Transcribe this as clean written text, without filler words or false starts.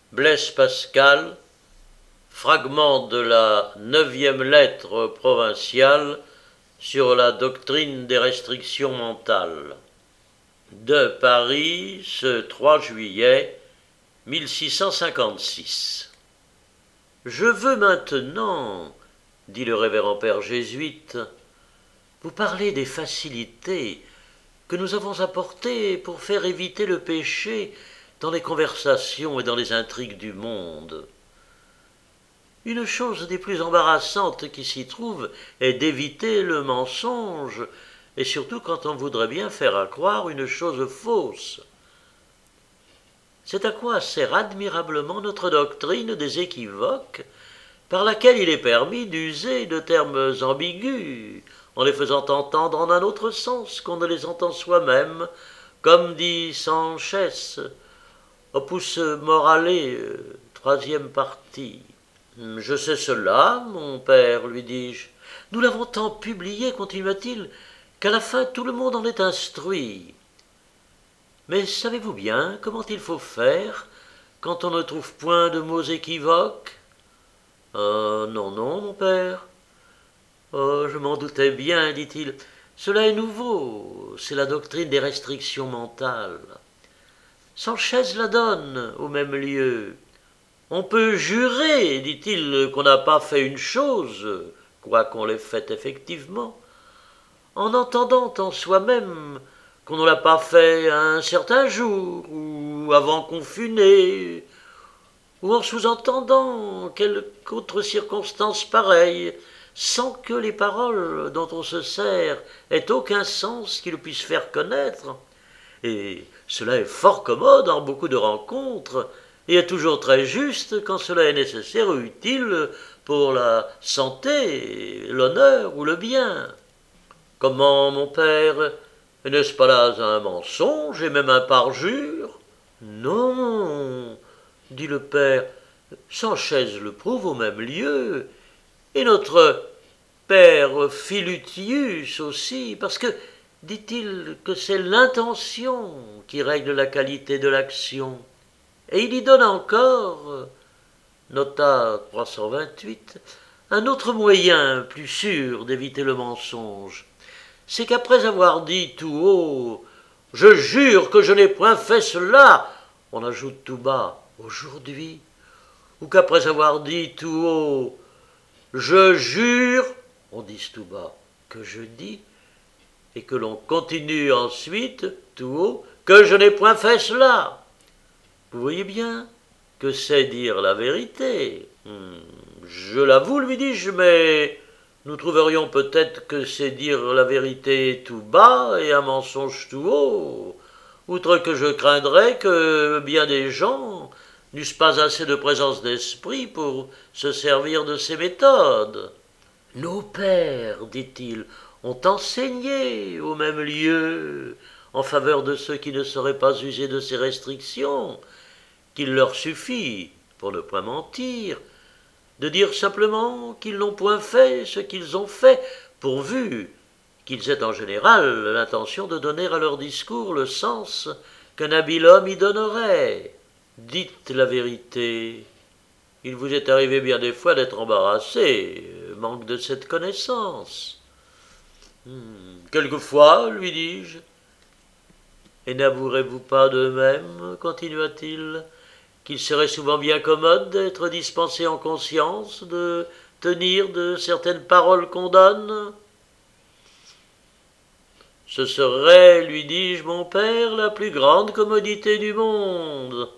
Blaise Pascal, fragment de la 9e lettre provinciale sur la doctrine des restrictions mentales. De Paris, ce 3 juillet 1656. Je veux maintenant, dit le révérend père jésuite, vous parler des facilités que nous avons apportées pour faire éviter le péché dans les conversations et dans les intrigues du monde. Une chose des plus embarrassantes qui s'y trouve est d'éviter le mensonge, et surtout quand on voudrait bien faire accroire une chose fausse. C'est à quoi sert admirablement notre doctrine des équivoques, par laquelle il est permis d'user de termes ambigus, en les faisant entendre en un autre sens qu'on ne les entend soi-même, comme dit Sanchès, Opus Morale, 3e partie. Je sais cela, mon père, lui dis-je. Nous l'avons tant publié, continua-t-il, qu'à la fin tout le monde en est instruit. Mais savez-vous bien comment il faut faire quand on ne trouve point de mots équivoques? Non, non, mon père. Oh, je m'en doutais bien, dit-il. Cela est nouveau, c'est la doctrine des restrictions mentales. Sanchez la donne au même lieu. On peut jurer, dit-il, qu'on n'a pas fait une chose, quoiqu'on l'ait faite effectivement, en entendant en soi-même qu'on ne l'a pas fait un certain jour, ou avant qu'on fût né, ou en sous-entendant quelque autre circonstance pareille, sans que les paroles dont on se sert aient aucun sens qui le puisse faire connaître. Et cela est fort commode en beaucoup de rencontres, et est toujours très juste quand cela est nécessaire ou utile pour la santé, l'honneur ou le bien. Comment, mon père, n'est-ce pas là un mensonge et même un parjure? Non, dit le père, Sanchez le prouve au même lieu, et notre père Philutius aussi, parce que, dit-il, que c'est l'intention qui règle la qualité de l'action. Et il y donne encore, nota 328, un autre moyen plus sûr d'éviter le mensonge. C'est qu'après avoir dit tout haut « Je jure que je n'ai point fait cela », on ajoute tout bas « aujourd'hui », ou qu'après avoir dit tout haut « Je jure », on dise tout bas « que je dis », et que l'on continue ensuite tout haut « que je n'ai point fait cela ». Vous voyez bien que c'est dire la vérité. Je l'avoue, lui dis-je, mais nous trouverions peut-être que c'est dire la vérité tout bas et un mensonge tout haut, outre que je craindrais que bien des gens n'eussent pas assez de présence d'esprit pour se servir de ces méthodes. Nos pères, dit-il, ont enseigné au même lieu en faveur de ceux qui ne sauraient pas user de ces restrictions, qu'il leur suffit, pour ne point mentir, de dire simplement qu'ils n'ont point fait ce qu'ils ont fait, pourvu qu'ils aient en général l'intention de donner à leur discours le sens qu'un habile homme y donnerait. Dites la vérité. Il vous est arrivé bien des fois d'être embarrassé, manque de cette connaissance. Quelquefois, lui dis-je. Et n'avouerez-vous pas de même, continua-t-il, qu'il serait souvent bien commode d'être dispensé en conscience de tenir de certaines paroles qu'on donne? Ce serait, lui dis-je, mon père, la plus grande commodité du monde.